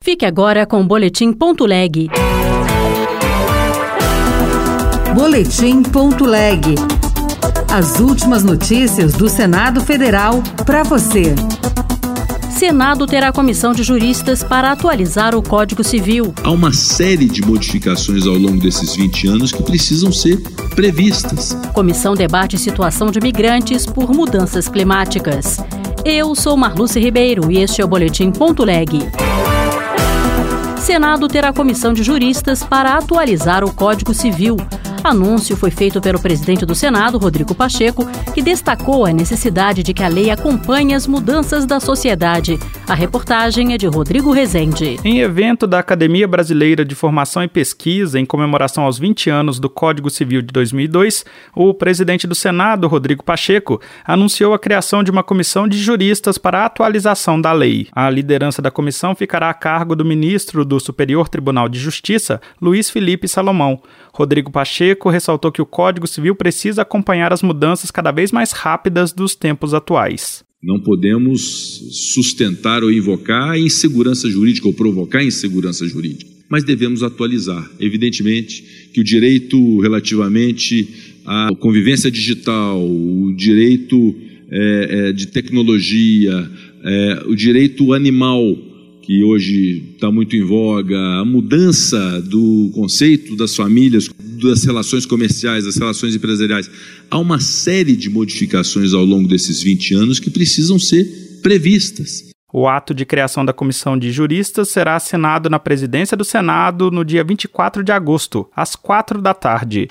Fique agora com o Boletim.leg. Boletim.leg. As últimas notícias do Senado Federal para você. Senado terá comissão de juristas para atualizar o Código Civil. Há uma série de modificações ao longo desses 20 anos que precisam ser previstas. Comissão debate situação de migrantes por mudanças climáticas. Eu sou Marluce Ribeiro e este é o Boletim.leg. Senado terá comissão de juristas para atualizar o Código Civil. Anúncio foi feito pelo presidente do Senado, Rodrigo Pacheco, que destacou a necessidade de que a lei acompanhe as mudanças da sociedade. A reportagem é de Rodrigo Rezende. Em evento da Academia Brasileira de Formação e Pesquisa, em comemoração aos 20 anos do Código Civil de 2002, o presidente do Senado, Rodrigo Pacheco, anunciou a criação de uma comissão de juristas para a atualização da lei. A liderança da comissão ficará a cargo do ministro do Superior Tribunal de Justiça, Luiz Felipe Salomão. Rodrigo Pacheco ressaltou que o Código Civil precisa acompanhar as mudanças cada vez mais rápidas dos tempos atuais. Não podemos sustentar ou invocar a insegurança jurídica ou provocar a insegurança jurídica, mas devemos atualizar. Evidentemente que o direito relativamente à convivência digital, o direito de tecnologia, o direito animal, que hoje está muito em voga, a mudança do conceito das famílias, das relações comerciais, das relações empresariais. Há uma série de modificações ao longo desses 20 anos que precisam ser previstas. O ato de criação da comissão de juristas será assinado na presidência do Senado no dia 24 de agosto, às 16h.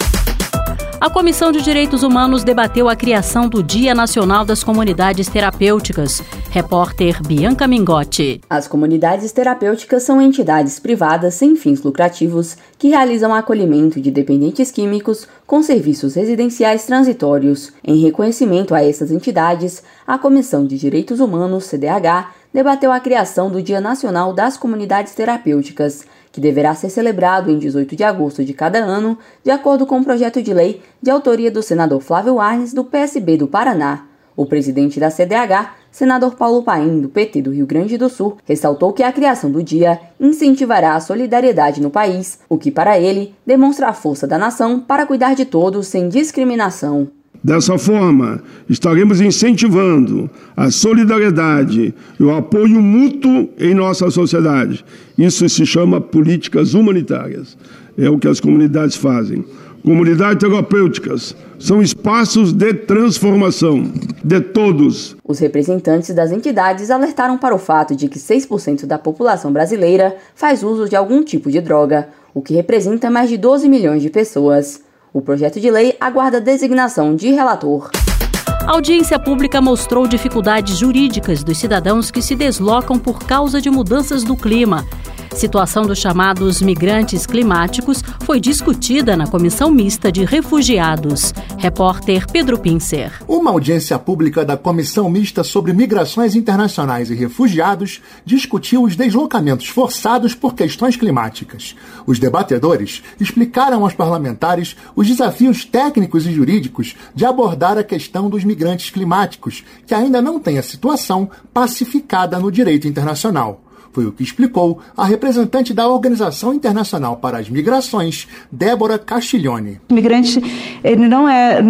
A Comissão de Direitos Humanos debateu a criação do Dia Nacional das Comunidades Terapêuticas. Repórter Bianca Mingotti. As comunidades terapêuticas são entidades privadas sem fins lucrativos que realizam acolhimento de dependentes químicos com serviços residenciais transitórios. Em reconhecimento a essas entidades, a Comissão de Direitos Humanos, CDH, debateu a criação do Dia Nacional das Comunidades Terapêuticas, que deverá ser celebrado em 18 de agosto de cada ano, de acordo com um projeto de lei de autoria do senador Flávio Arnes, do PSB do Paraná. O presidente da CDH, senador Paulo Paim, do PT do Rio Grande do Sul, ressaltou que a criação do dia incentivará a solidariedade no país, o que, para ele, demonstra a força da nação para cuidar de todos sem discriminação. Dessa forma, estaremos incentivando a solidariedade e o apoio mútuo em nossa sociedade. Isso se chama políticas humanitárias. É o que as comunidades fazem. Comunidades terapêuticas são espaços de transformação de todos. Os representantes das entidades alertaram para o fato de que 6% da população brasileira faz uso de algum tipo de droga, o que representa mais de 12 milhões de pessoas. O projeto de lei aguarda a designação de relator. A audiência pública mostrou dificuldades jurídicas dos cidadãos que se deslocam por causa de mudanças do clima. Situação dos chamados migrantes climáticos foi discutida na Comissão Mista de Refugiados. Repórter Pedro Pincer. Uma audiência pública da Comissão Mista sobre Migrações Internacionais e Refugiados discutiu os deslocamentos forçados por questões climáticas. Os debatedores explicaram aos parlamentares os desafios técnicos e jurídicos de abordar a questão dos migrantes climáticos, que ainda não tem a situação pacificada no direito internacional. Foi o que explicou a representante da Organização Internacional para as Migrações, Débora Castiglione. Migrante, ele não é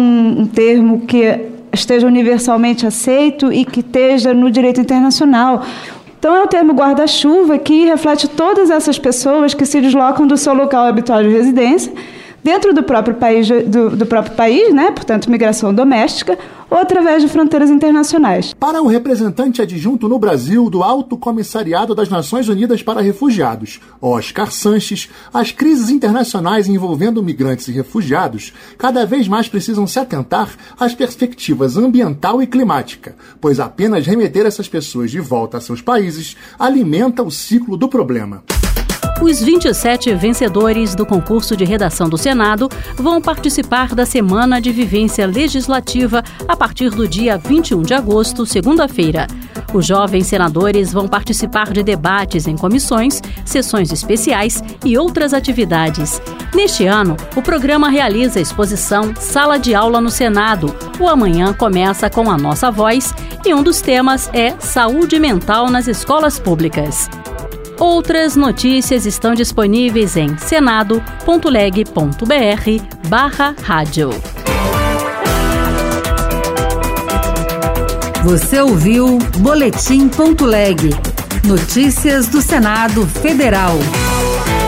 um termo que esteja universalmente aceito e que esteja no direito internacional. Então é um termo guarda-chuva que reflete todas essas pessoas que se deslocam do seu local habitual de residência dentro do próprio país, né? Portanto, migração doméstica, ou através de fronteiras internacionais. Para o representante adjunto no Brasil do Alto Comissariado das Nações Unidas para Refugiados, Oscar Sanches, as crises internacionais envolvendo migrantes e refugiados cada vez mais precisam se atentar às perspectivas ambiental e climática, pois apenas remeter essas pessoas de volta a seus países alimenta o ciclo do problema. Os 27 vencedores do concurso de redação do Senado vão participar da Semana de Vivência Legislativa a partir do dia 21 de agosto, segunda-feira. Os jovens senadores vão participar de debates em comissões, sessões especiais e outras atividades. Neste ano, o programa realiza a exposição Sala de Aula no Senado. O Amanhã começa com a nossa voz e um dos temas é Saúde Mental nas Escolas Públicas. Outras notícias estão disponíveis em senado.leg.br/rádio. Você ouviu Boletim.leg. Notícias do Senado Federal.